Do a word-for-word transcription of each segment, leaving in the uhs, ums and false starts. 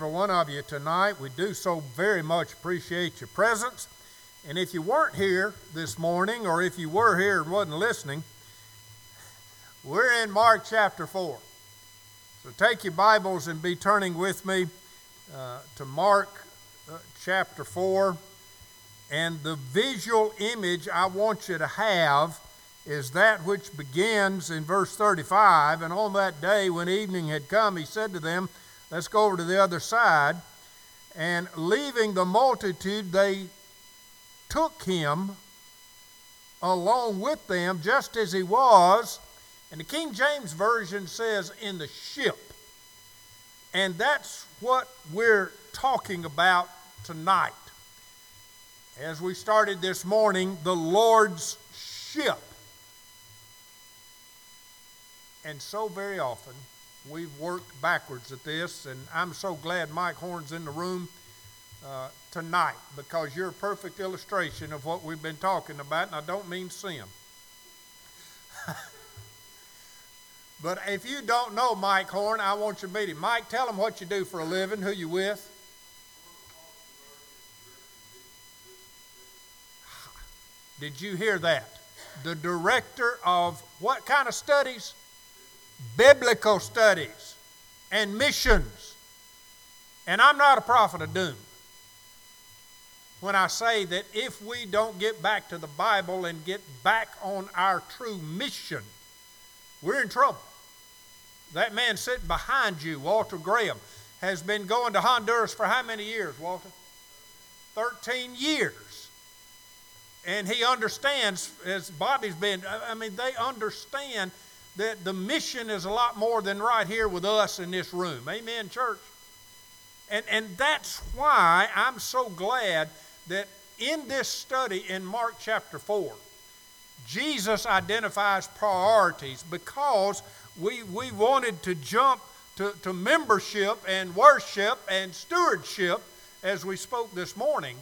single one of you tonight. We do so very much appreciate your presence. And if you weren't here this morning, or if you were here and wasn't listening, we're in Mark chapter four. So take your Bibles and be turning with me uh, to Mark uh, chapter four. And the visual image I want you to have is that which begins in verse thirty-five. And on that day when evening had come, he said to them, let's go over to the other side. And leaving the multitude, they took him along with them just as he was. And the King James Version says in the ship. And that's what we're talking about tonight. As we started this morning, the Lord's ship. And so very often, we've worked backwards at this, and I'm so glad Mike Horn's in the room uh, tonight, because you're a perfect illustration of what we've been talking about, and I don't mean sin. But if you don't know Mike Horn, I want you to meet him. Mike, tell him what you do for a living, who you with. Did you hear that? The director of what kind of studies? Biblical studies and missions. And I'm not a prophet of doom when I say that if we don't get back to the Bible and get back on our true mission, we're in trouble. That man sitting behind you, Walter Graham, has been going to Honduras for how many years, Walter? thirteen years. And he understands, as Bobby's been, I mean, they understand that the mission is a lot more than right here with us in this room. Amen, church? And, and that's why I'm so glad that in this study in Mark chapter four, Jesus identifies priorities, because we, we wanted to jump to, to membership and worship and stewardship as we spoke this morning.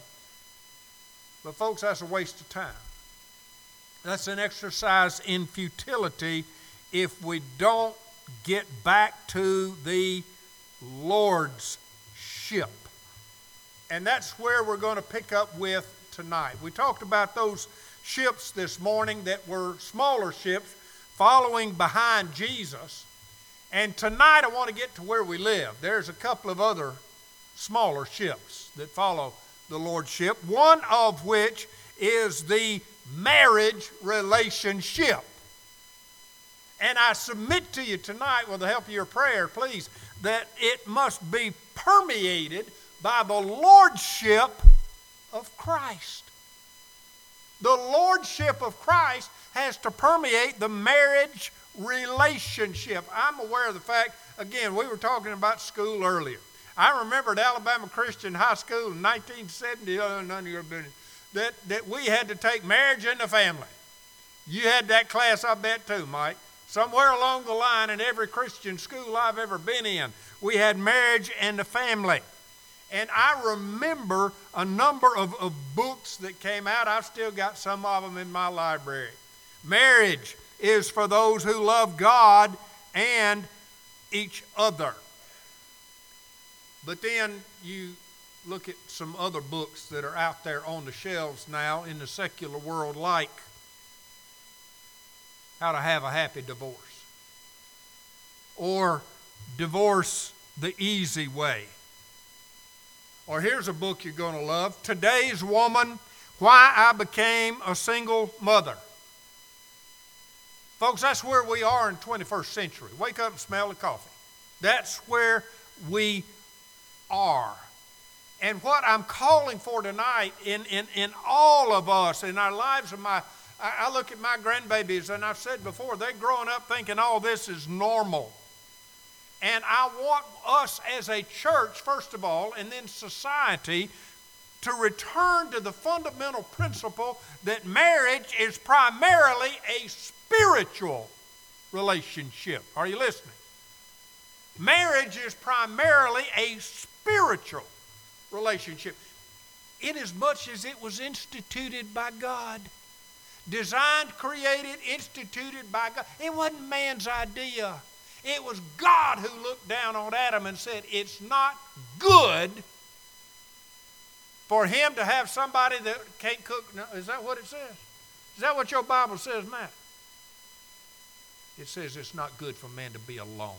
But folks, that's a waste of time. That's an exercise in futility if we don't get back to the Lord's ship. And that's where we're going to pick up with tonight. We talked about those ships this morning that were smaller ships following behind Jesus. And tonight I want to get to where we live. There's a couple of other smaller ships that follow the Lord's ship, one of which is the marriage relationship. And I submit to you tonight, with the help of your prayer, please, that it must be permeated by the lordship of Christ. The lordship of Christ has to permeate the marriage relationship. I'm aware of the fact, again, we were talking about school earlier. I remember at Alabama Christian High School in nineteen seventy, oh, none of your business, that, that we had to take marriage in the family. You had that class, I bet, too, Mike. Somewhere along the line in every Christian school I've ever been in, we had marriage and the family. And I remember a number of, of books that came out. I've still got some of them in my library. Marriage is for those who love God and each other. But then you look at some other books that are out there on the shelves now in the secular world, like How to Have a Happy Divorce, or Divorce the Easy Way. Or here's a book you're going to love, Today's Woman, Why I Became a Single Mother. Folks, that's where we are in the twenty-first century. Wake up and smell the coffee. That's where we are. And what I'm calling for tonight in, in, in all of us, in our lives, of my, I, I look at my grandbabies, and I've said before, they're growing up thinking all this is normal. And I want us as a church, first of all, and then society, to return to the fundamental principle that marriage is primarily a spiritual relationship. Are you listening? Marriage is primarily a spiritual relationship, inasmuch as it was instituted by God. Designed, created, instituted by God. It wasn't man's idea. It was God who looked down on Adam and said, it's not good for him to have somebody that can't cook. No, is that what it says? Is that what your Bible says, Matt? It says it's not good for man to be alone.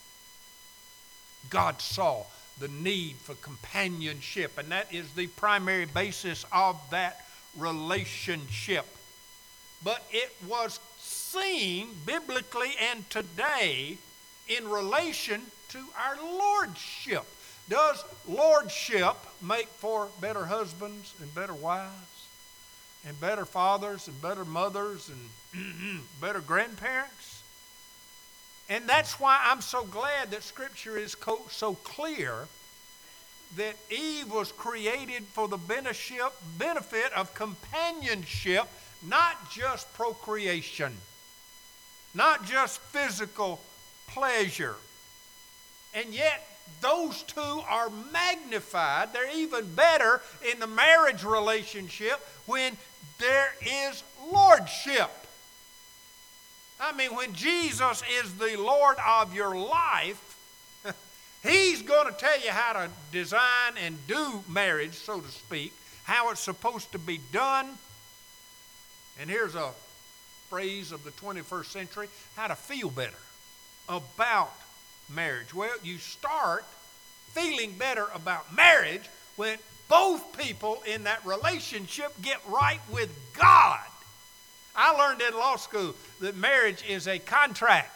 God saw the need for companionship, and that is the primary basis of that relationship. But it was seen biblically and today in relation to our lordship. Does lordship make for better husbands and better wives and better fathers and better mothers and better grandparents? And that's why I'm so glad that Scripture is co- so clear that Eve was created for the benefit of companionship, not just procreation, not just physical pleasure. And yet, those two are magnified. They're even better in the marriage relationship when there is lordship. I mean, when Jesus is the Lord of your life, He's going to tell you how to design and do marriage, so to speak, how it's supposed to be done. And here's a phrase of the twenty-first century, how to feel better about marriage. Well, you start feeling better about marriage when both people in that relationship get right with God. I learned in law school that marriage is a contract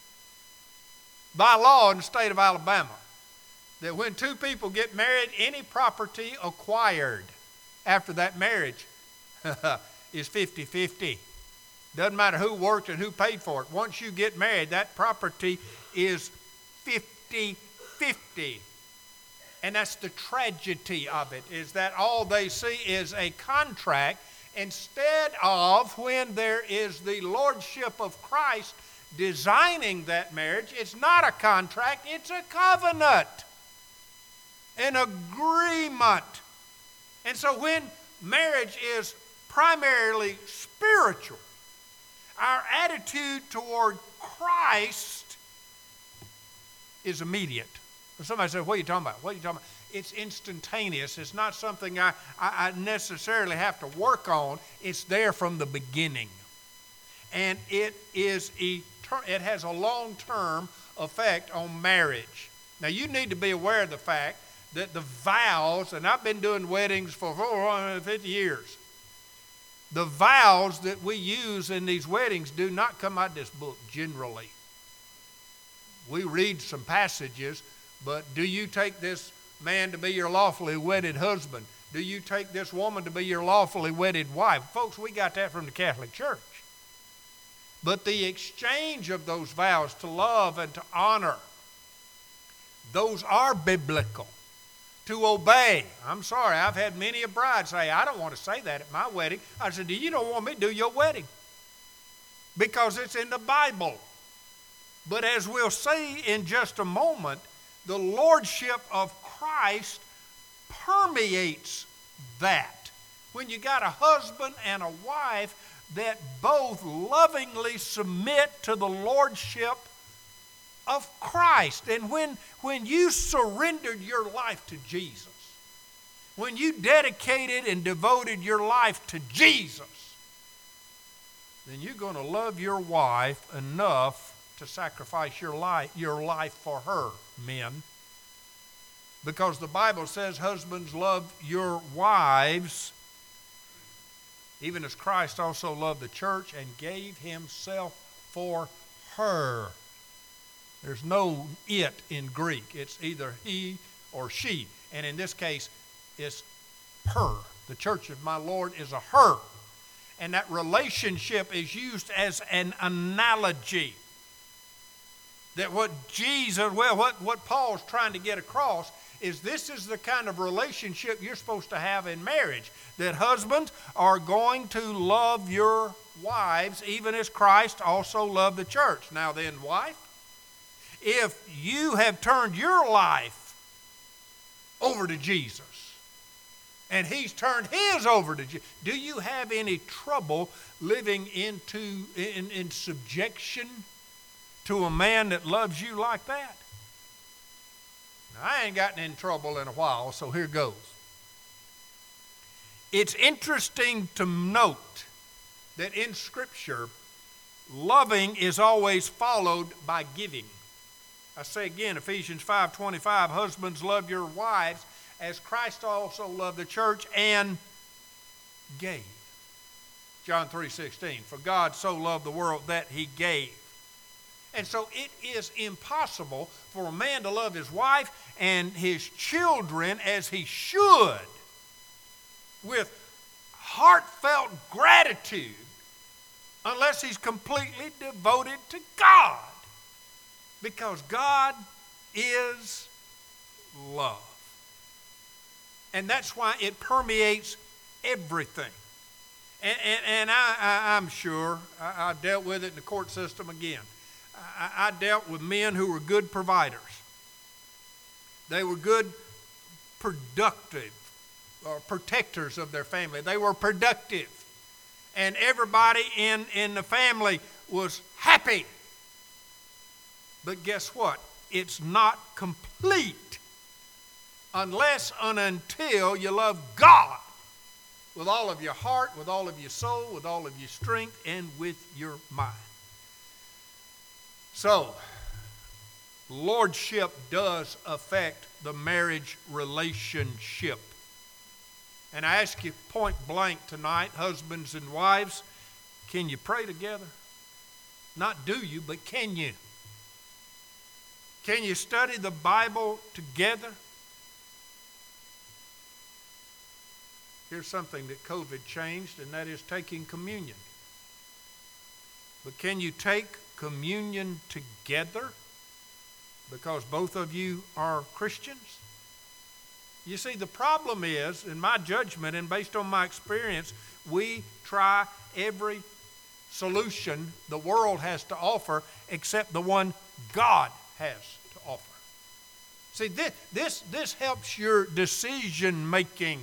by law in the state of Alabama, that when two people get married, any property acquired after that marriage is fifty-fifty. Doesn't matter who worked and who paid for it. Once you get married, that property is fifty-fifty. And that's the tragedy of it, is that all they see is a contract instead of when there is the lordship of Christ designing that marriage. It's not a contract, it's a covenant, an agreement. And so when marriage is primarily spiritual, our attitude toward Christ is immediate. Somebody said, what are you talking about? What are you talking about? It's instantaneous. It's not something I, I, I necessarily have to work on. It's there from the beginning. And it is eternal. It has a long-term effect on marriage. Now, you need to be aware of the fact that the vows, and I've been doing weddings for four hundred fifty years, the vows that we use in these weddings do not come out of this book generally. We read some passages, but do you take this man to be your lawfully wedded husband? Do you take this woman to be your lawfully wedded wife? Folks, we got that from the Catholic Church. But the exchange of those vows to love and to honor, those are biblical. To obey. I'm sorry, I've had many a bride say, I don't want to say that at my wedding. I said, do you don't want me to do your wedding? Because it's in the Bible. But as we'll see in just a moment, the lordship of Christ permeates that. When you got a husband and a wife that both lovingly submit to the lordship of Christ. And when, when you surrendered your life to Jesus, when you dedicated and devoted your life to Jesus, then you're going to love your wife enough to sacrifice your life, your life for her, men. Because the Bible says, husbands, love your wives, even as Christ also loved the church and gave himself for her. There's no it in Greek. It's either he or she. And in this case, it's her. The church of my Lord is a her. And that relationship is used as an analogy. That what Jesus, well, what, what Paul's trying to get across is this is the kind of relationship you're supposed to have in marriage. That husbands are going to love your wives, even as Christ also loved the church. Now then, wife, if you have turned your life over to Jesus, and he's turned his over to Jesus, do you have any trouble living into in, in subjection to a man that loves you like that? Now, I ain't gotten in trouble in a while, so here goes. It's interesting to note that in Scripture, loving is always followed by giving. I say again, Ephesians five twenty-five, husbands, love your wives as Christ also loved the church and gave. John three sixteen, for God so loved the world that he gave. And so it is impossible for a man to love his wife and his children as he should with heartfelt gratitude unless he's completely devoted to God. Because God is love. And that's why it permeates everything. And, and, and I, I, I'm sure, I, I dealt with it in the court system again. I, I dealt with men who were good providers. They were good, productive, or protectors of their family. They were productive. And everybody in, in the family was happy. But guess what? It's not complete unless and until you love God with all of your heart, with all of your soul, with all of your strength, and with your mind. So, lordship does affect the marriage relationship. And I ask you point blank tonight, husbands and wives, can you pray together? Not do you, but can you? Can you study the Bible together? Here's something that COVID changed, and that is taking communion. But can you take communion together because both of you are Christians? You see, the problem is, in my judgment and based on my experience, we try every solution the world has to offer except the one God has to offer. See, this, this, this helps your decision making.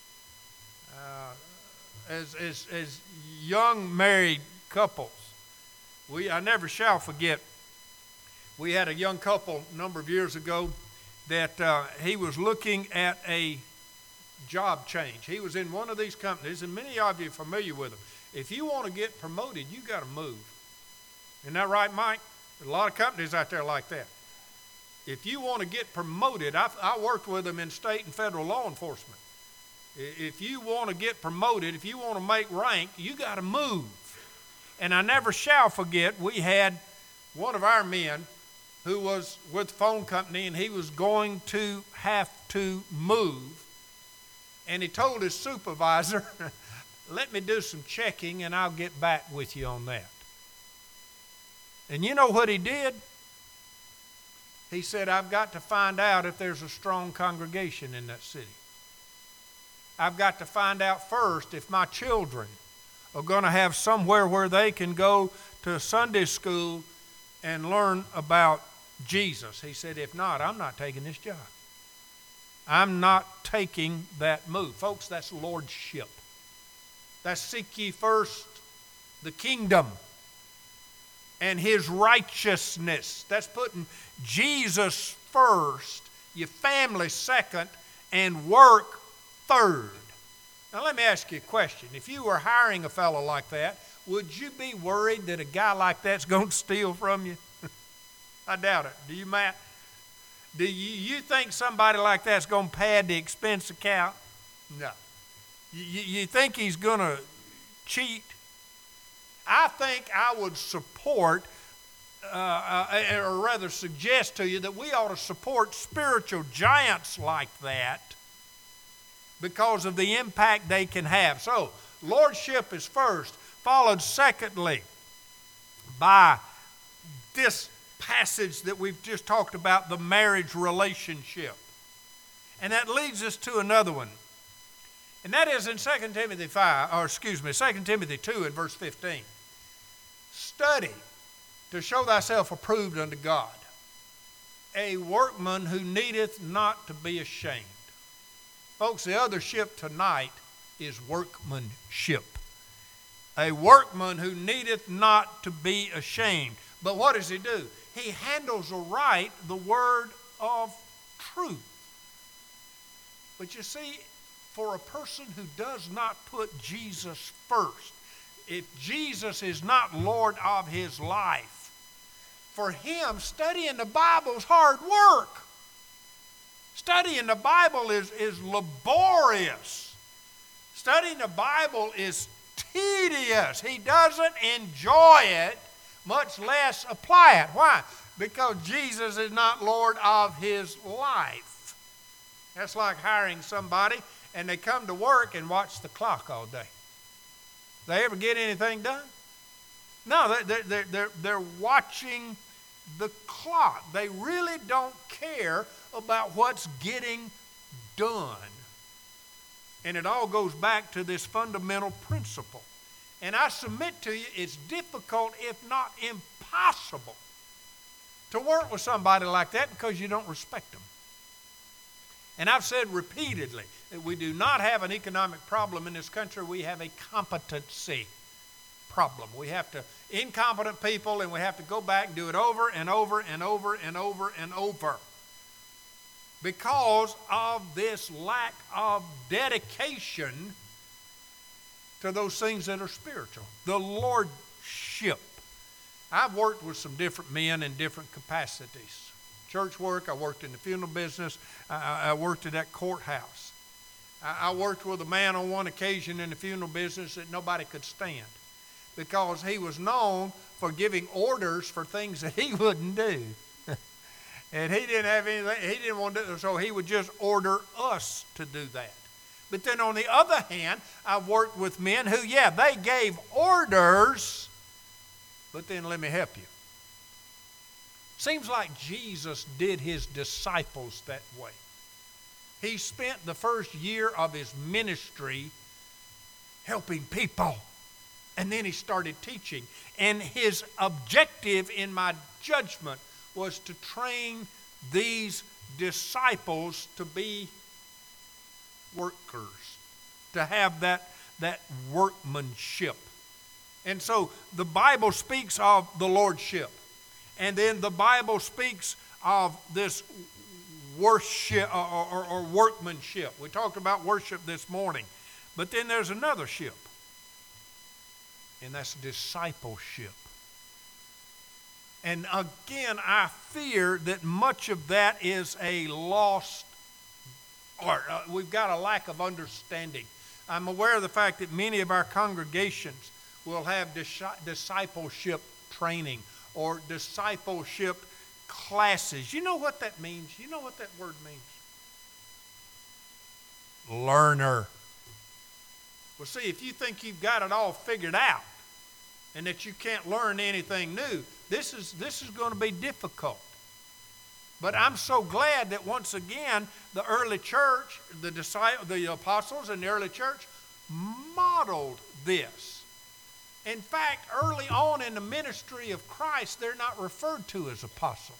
Uh, as, as, as young married couples, we I never shall forget, we had a young couple a number of years ago that uh, he was looking at a job change. He was in one of these companies, and many of you are familiar with them. If you want to get promoted, you got to move. Isn't that right, Mike? There's a lot of companies out there like that. If you want to get promoted, I, I worked with them in state and federal law enforcement. If you want to get promoted, if you want to make rank, you got to move. And I never shall forget, we had one of our men who was with the phone company, and he was going to have to move. And he told his supervisor, let me do some checking and I'll get back with you on that. And you know what he did? He said, I've got to find out if there's a strong congregation in that city. I've got to find out first if my children are going to have somewhere where they can go to Sunday school and learn about Jesus. He said, if not, I'm not taking this job. I'm not taking that move. Folks, that's lordship. That's seek ye first the kingdom and his righteousness. That's putting Jesus first, your family second, and work third. Now let me ask you a question. If you were hiring a fellow like that, would you be worried that a guy like that's going to steal from you? I doubt it. Do you, Matt? Do you, you think somebody like that's going to pad the expense account? No. You, you think he's going to cheat? I think I would support, uh, uh, or rather suggest to you that we ought to support spiritual giants like that because of the impact they can have. So, lordship is first, followed secondly by this passage that we've just talked about, the marriage relationship. And that leads us to another one. And that is in Second Timothy five, or excuse me, Second Timothy two and verse fifteen. Study to show thyself approved unto God, a workman who needeth not to be ashamed. Folks, the other ship tonight is workmanship. A workman who needeth not to be ashamed. But what does he do? He handles aright the word of truth. But you see, for a person who does not put Jesus first, if Jesus is not Lord of his life, for him, studying the Bible is hard work. Studying the Bible is, is laborious. Studying the Bible is tedious. He doesn't enjoy it, much less apply it. Why? Because Jesus is not Lord of his life. That's like hiring somebody and they come to work and watch the clock all day. They ever get anything done? No, they're, they're, they're, they're watching the clock. They really don't care about what's getting done. And it all goes back to this fundamental principle. And I submit to you, it's difficult, if not impossible, to work with somebody like that because you don't respect them. And I've said repeatedly that we do not have an economic problem in this country. We have a competency problem. We have to, incompetent people, and we have to go back and do it over and over and over and over and over because of this lack of dedication to those things that are spiritual. The lordship. I've worked with some different men in different capacities. Church work, I worked in the funeral business, I, I worked at that courthouse. I, I worked with a man on one occasion in the funeral business that nobody could stand because he was known for giving orders for things that he wouldn't do. And he didn't have anything, he didn't want to do it, so he would just order us to do that. But then on the other hand, I've worked with men who, yeah, they gave orders, but then let me help you. Seems like Jesus did his disciples that way. He spent the first year of his ministry helping people, and then he started teaching. And his objective, in my judgment, was to train these disciples to be workers, to have that, that workmanship. And so the Bible speaks of the lordship. And then the Bible speaks of this worship or, or, or workmanship. We talked about worship this morning. But then there's another ship. And that's discipleship. And again, I fear that much of that is a lost art. Uh, we've got a lack of understanding. I'm aware of the fact that many of our congregations will have dis- discipleship training or discipleship classes. You know what that means? You know what that word means? Learner. Well, see, if you think you've got it all figured out and that you can't learn anything new, this is, this is going to be difficult. But I'm so glad that once again, the early church, the disciples, the apostles in the early church modeled this. In fact, early on in the ministry of Christ, they're not referred to as apostles,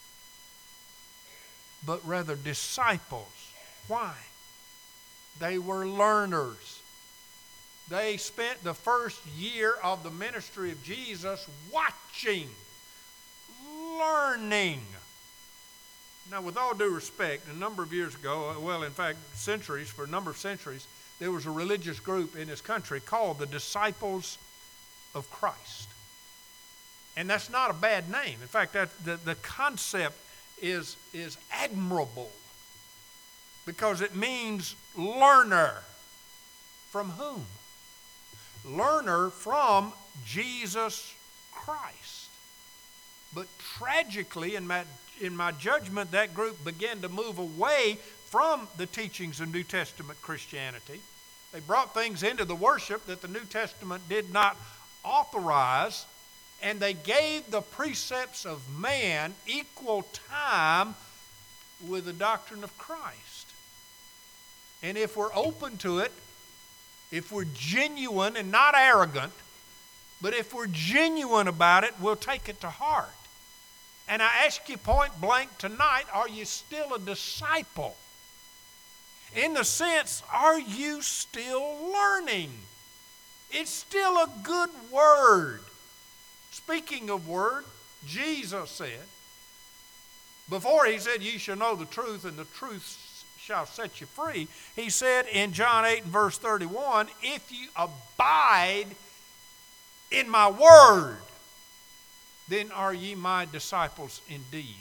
but rather disciples. Why? They were learners. They spent the first year of the ministry of Jesus watching, learning. Now, with all due respect, a number of years ago, well, in fact, centuries, for a number of centuries, there was a religious group in this country called the Disciples of Christ. And that's not a bad name. In fact, that, the, the concept is, is admirable because it means learner. From whom? Learner from Jesus Christ. But tragically, in my, in my judgment, that group began to move away from the teachings of New Testament Christianity. They brought things into the worship that the New Testament did not authorize, and they gave the precepts of man equal time with the doctrine of Christ. And if we're open to it, if we're genuine and not arrogant, but if we're genuine about it, we'll take it to heart. And I ask you point blank tonight, are you still a disciple? In the sense, are you still learning? It's still a good word. Speaking of word, Jesus said, before he said, ye shall know the truth, and the truth shall set you free, he said in John eight and verse thirty-one, if you abide in my word, then are ye my disciples indeed.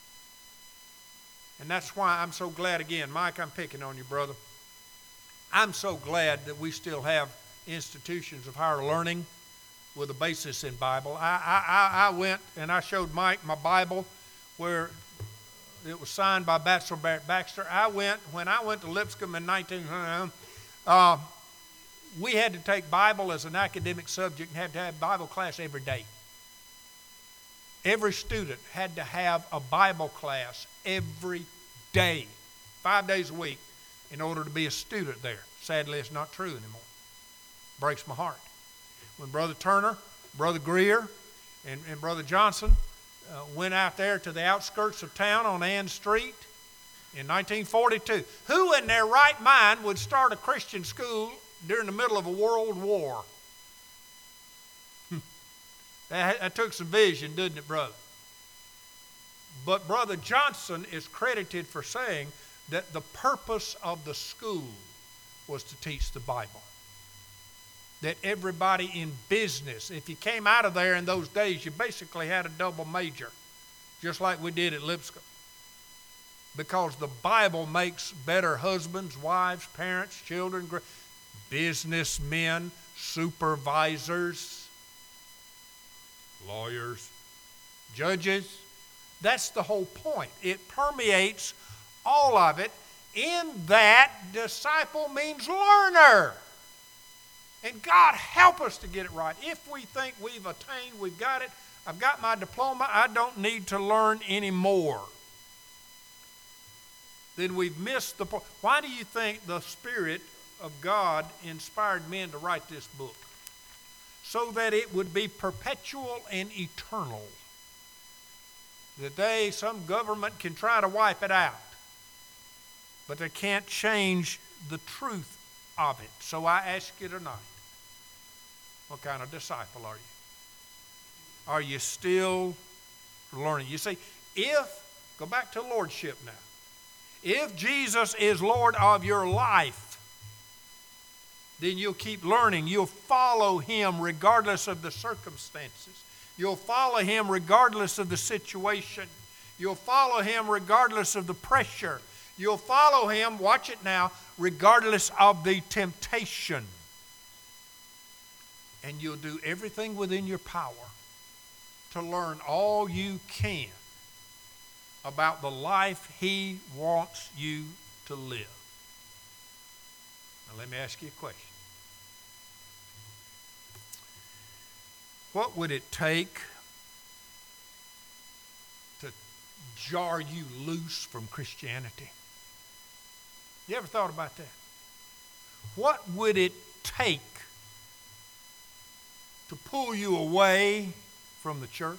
And that's why I'm so glad, again, Mike, I'm picking on you, brother. I'm so glad that we still have institutions of higher learning with a basis in Bible. I, I, I went and I showed Mike my Bible where it was signed by Bachelor Baxter. I went, when I went to Lipscomb in nineteen hundred, uh, we had to take Bible as an academic subject and had to have Bible class every day. Every student had to have a Bible class every day, five days a week, in order to be a student there. Sadly, it's not true anymore. Breaks my heart. When Brother Turner, Brother Greer, and, and Brother Johnson uh, went out there to the outskirts of town on Ann Street in nineteen forty-two, who in their right mind would start a Christian school during the middle of a world war? That, that took some vision, didn't it, brother? But Brother Johnson is credited for saying that the purpose of the school was to teach the Bible. That everybody in business, if you came out of there in those days, you basically had a double major, just like we did at Lipscomb. Because the Bible makes better husbands, wives, parents, children, businessmen, supervisors, lawyers, judges. That's the whole point. It permeates all of it. In that, disciple means learner. And God help us to get it right. If we think we've attained, we've got it, I've got my diploma, I don't need to learn anymore, then we've missed the point. Why do you think the Spirit of God inspired men to write this book? So that it would be perpetual and eternal. That they, some government can try to wipe it out, but they can't change the truth of it. So I ask you tonight, what kind of disciple are you? Are you still learning? You see, if, go back to lordship now. If Jesus is Lord of your life, then you'll keep learning. You'll follow Him regardless of the circumstances. You'll follow Him regardless of the situation. You'll follow Him regardless of the pressure. You'll follow Him, watch it now, regardless of the temptation. And you'll do everything within your power to learn all you can about the life He wants you to live. Now let me ask you a question. What would it take to jar you loose from Christianity? You ever thought about that? What would it take to pull you away from the church?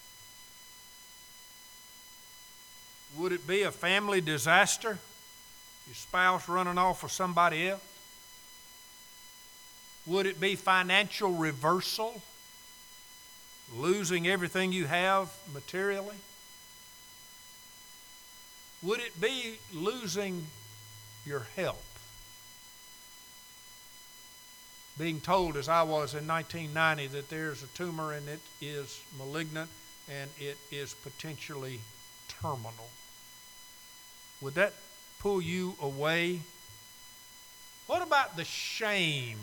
Would it be a family disaster? Your spouse running off with somebody else? Would it be financial reversal? Losing everything you have materially? Would it be losing your health? Being told, as I was in nineteen ninety, that there's a tumor and it is malignant and it is potentially terminal. Would that pull you away? What about the shame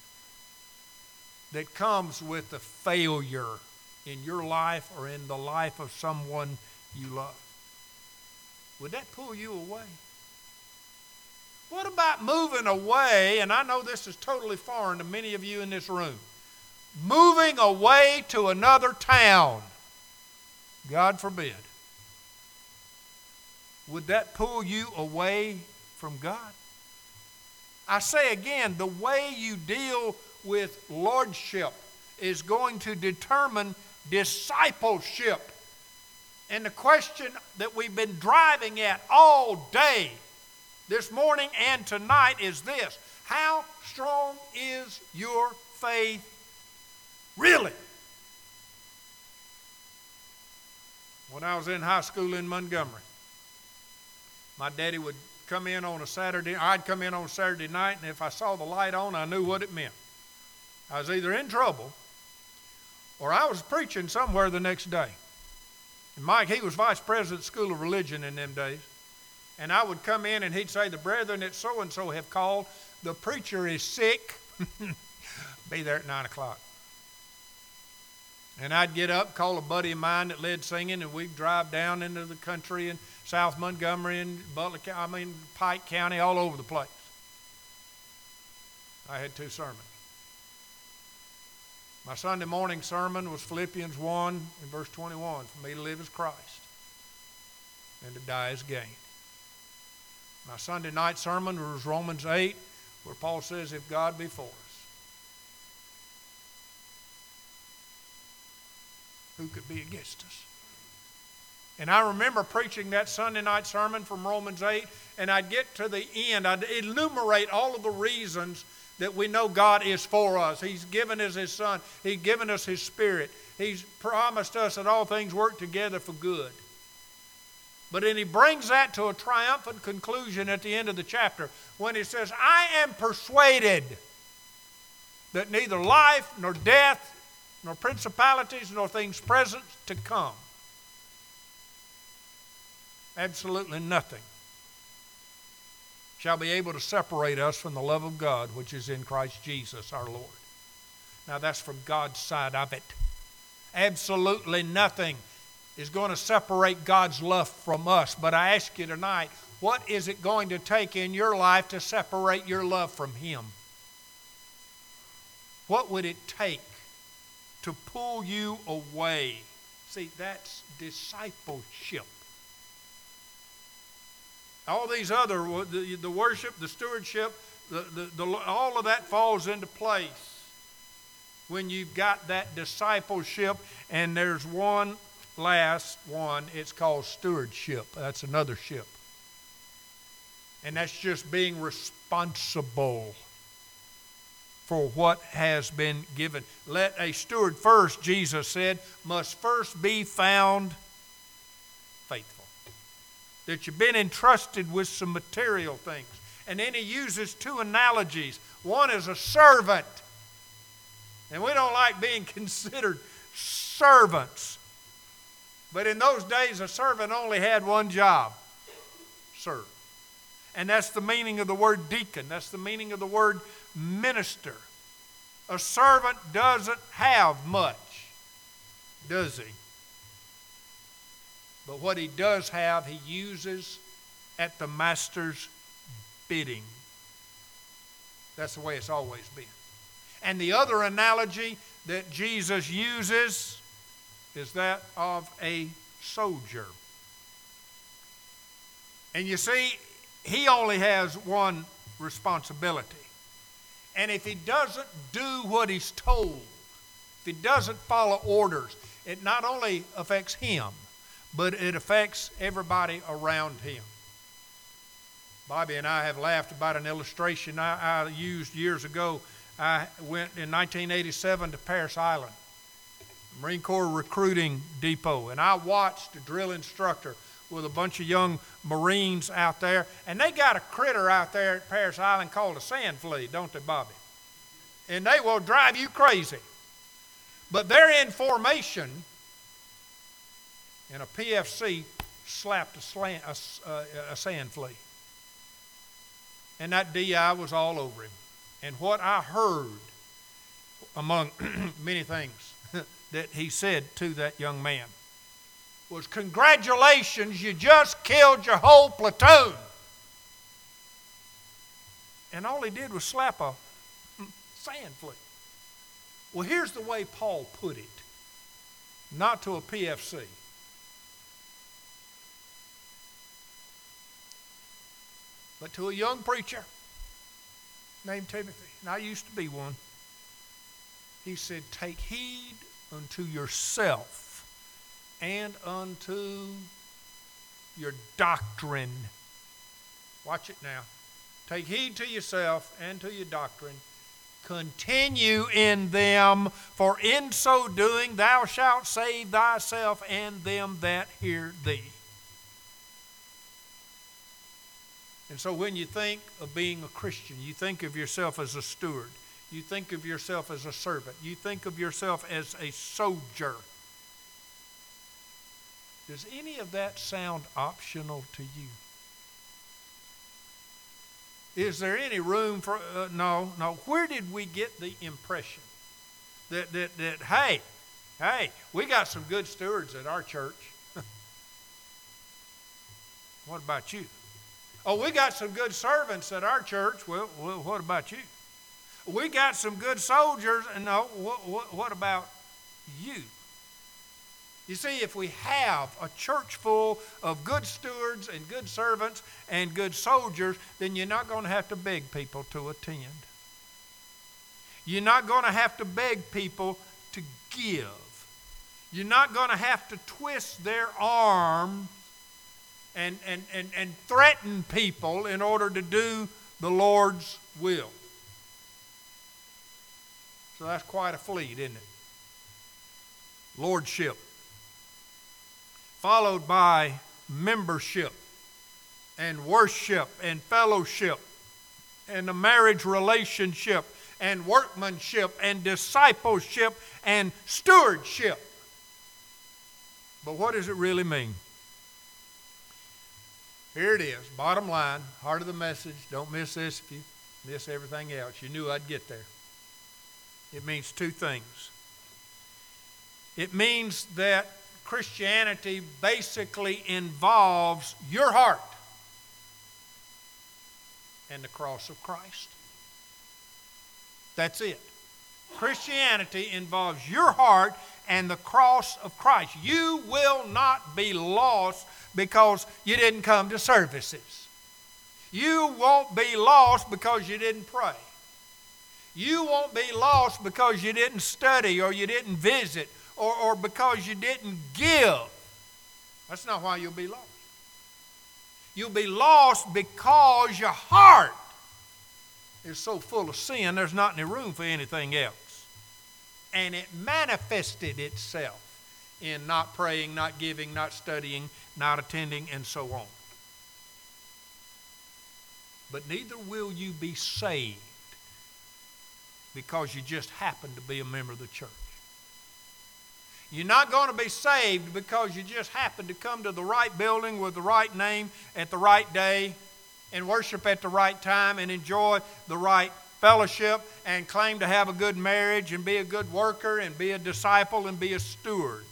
that comes with the failure in your life or in the life of someone you love? Would that pull you away? What about moving away, and I know this is totally foreign to many of you in this room, moving away to another town? God forbid. Would that pull you away from God? I say again, the way you deal with lordship is going to determine discipleship. And the question that we've been driving at all day, this morning and tonight, is this: how strong is your faith really? when I was in high school in Montgomery. My daddy would come in on a Saturday, I'd come in on a Saturday night, and if I saw the light on, I knew what it meant. I was either in trouble or I was preaching somewhere the next day. And Mike, he was vice president of the School of Religion in them days. And I would come in and he'd say, the brethren at so-and-so have called. The preacher is sick. Be there at nine o'clock. And I'd get up, call a buddy of mine that led singing, and we'd drive down into the country in South Montgomery and Butler County, I mean Pike County, all over the place. I had two sermons. My Sunday morning sermon was Philippians one and verse twenty-one. For me to live is Christ, and to die is gain. My Sunday night sermon was Romans eight, where Paul says, if God be for us, who could be against us? And I remember preaching that Sunday night sermon from Romans eight, and I'd get to the end. I'd enumerate all of the reasons that we know God is for us. He's given us His Son. He's given us His Spirit. He's promised us that all things work together for good. But then he brings that to a triumphant conclusion at the end of the chapter when he says, I am persuaded that neither life nor death nor principalities nor things present to come, absolutely nothing, shall be able to separate us from the love of God which is in Christ Jesus our Lord. Now that's from God's side of it. Absolutely nothing is going to separate God's love from us. But I ask you tonight, what is it going to take in your life to separate your love from Him? What would it take to pull you away? See, that's discipleship. All these other, the, the worship, the stewardship, the, the, the, all of that falls into place when you've got that discipleship. And there's one last one, it's called stewardship. That's another ship. And that's just being responsible for what has been given. Let a steward first, Jesus said, must first be found faithful. That you've been entrusted with some material things. And then he uses two analogies. One is a servant. And we don't like being considered servants. But in those days, a servant only had one job: serve. And that's the meaning of the word deacon. That's the meaning of the word minister. A servant doesn't have much, does he? But what he does have, he uses at the master's bidding. That's the way it's always been. And the other analogy that Jesus uses is that of a soldier. And you see, he only has one responsibility. And if he doesn't do what he's told, if he doesn't follow orders, it not only affects him, but it affects everybody around him. Bobby and I have laughed about an illustration I, I used years ago. I went in nineteen eighty-seven to Parris Island, Marine Corps recruiting depot, and I watched a drill instructor with a bunch of young Marines out there, and they got a critter out there at Parris Island called a sand flea, don't they, Bobby? And they will drive you crazy. But they're in formation, and a P F C slapped a, slant, a, a, a sand flea. And that D I was all over him. And what I heard, among many things that he said to that young man, was, congratulations, you just killed your whole platoon. And all he did was slap a sand flea. Well, here's the way Paul put it, not to a P F C. But to a young preacher named Timothy, and I used to be one. He said, take heed unto yourself and unto your doctrine. Watch it now. Take heed to yourself and to your doctrine. Continue in them, for in so doing thou shalt save thyself and them that hear thee. And so when you think of being a Christian, you think of yourself as a steward. You think of yourself as a servant. You think of yourself as a soldier. Does any of that sound optional to you? Is there any room for, uh, no, no. Where did we get the impression that, that, that, hey, hey, we got some good stewards at our church. What about you? Oh, we got some good servants at our church. Well, well what about you? We got some good soldiers. And no, what, what, what about you? You see, if we have a church full of good stewards and good servants and good soldiers, then you're not going to have to beg people to attend. You're not going to have to beg people to give. You're not going to have to twist their arm and, and, and, and threaten people in order to do the Lord's will. So that's quite a fleet, isn't it? Lordship, followed by membership and worship and fellowship and a marriage relationship and workmanship and discipleship and stewardship. But what does it really mean? Here it is, bottom line, heart of the message. Don't miss this if you miss everything else. You knew I'd get there. It means two things. It means that Christianity basically involves your heart and the cross of Christ. That's it. Christianity involves your heart and the cross of Christ. You will not be lost because you didn't come to services. You won't be lost because you didn't pray. You won't be lost because you didn't study or you didn't visit or, or because you didn't give. That's not why you'll be lost. You'll be lost because your heart is so full of sin, there's not any room for anything else. And it manifested itself in not praying, not giving, not studying, not attending, and so on. But neither will you be saved because you just happen to be a member of the church. You're not going to be saved because you just happen to come to the right building with the right name at the right day and worship at the right time and enjoy the right fellowship and claim to have a good marriage and be a good worker and be a disciple and be a steward.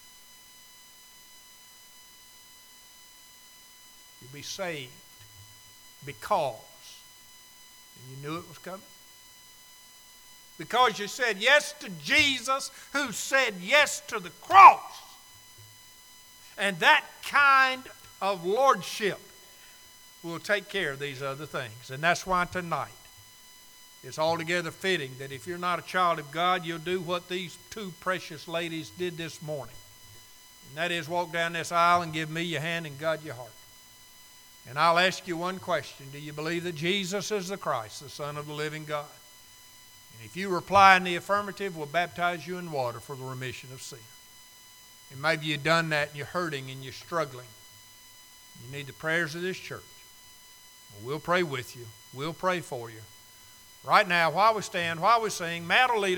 You'll be saved because, and you knew it was coming, because you said yes to Jesus, who said yes to the cross. And that kind of lordship will take care of these other things. And that's why tonight it's altogether fitting that if you're not a child of God, you'll do what these two precious ladies did this morning. And that is walk down this aisle and give me your hand and God your heart. And I'll ask you one question. Do you believe that Jesus is the Christ, the Son of the living God? And if you reply in the affirmative, we'll baptize you in water for the remission of sin. And maybe you've done that and you're hurting and you're struggling. You need the prayers of this church. Well, we'll pray with you. We'll pray for you. Right now, while we stand, while we sing, Matt will lead us.